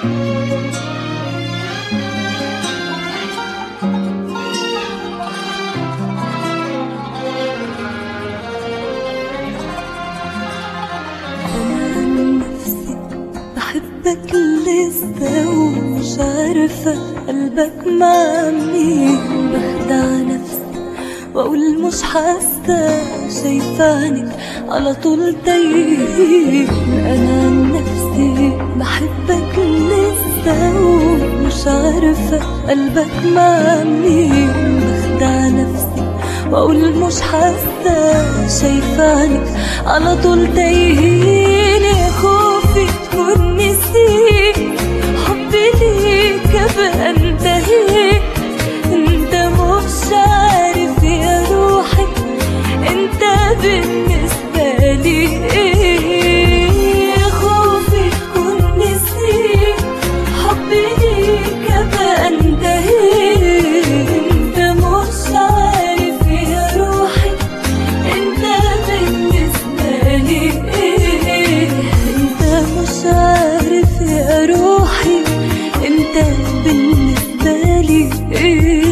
بحبك لسه ومش عارفة قلبك مع مين. بخدع نفسي واقول مش حاسة، شايفة عنك على طول تايه. انا عن نفسي بحبك لسه ومش عارفة قلبك مع مين. بخدع نفسي واقول مش حاسة، شايفة عنك على طول تايه. خوفي تكون نسيت حبي ليك ابقى انتهيت. انت مش عارف يا روحي انت بالنسبة لي ايه. خوفي تكون نسيت حبي ليك ابقى انتهيت. انت مش عارف يا روحي انت بالنسبة لي ايه. انت مش عارف يا روحي انت بالنسبة لي ايه.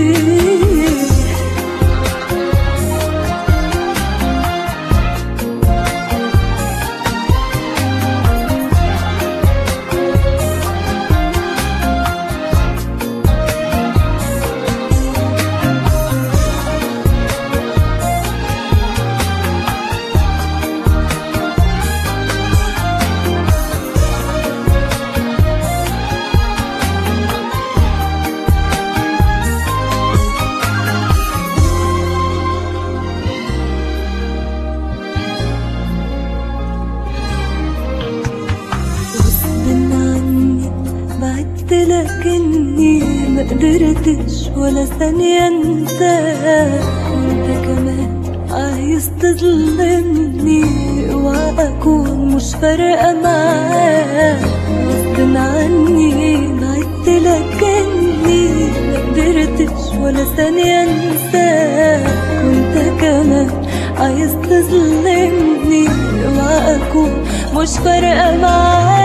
بعدتلك اني مقدرتش ولا ثانية انساك. وانت كمان عايز تظلمني، اوعى اكون مش فارقة معاك. غصب عني بعدتلك اني مقدرتش ولا ثانية انساك. وانت كمان عايز تظلمني، اوعى اكون مش فارقة معاك.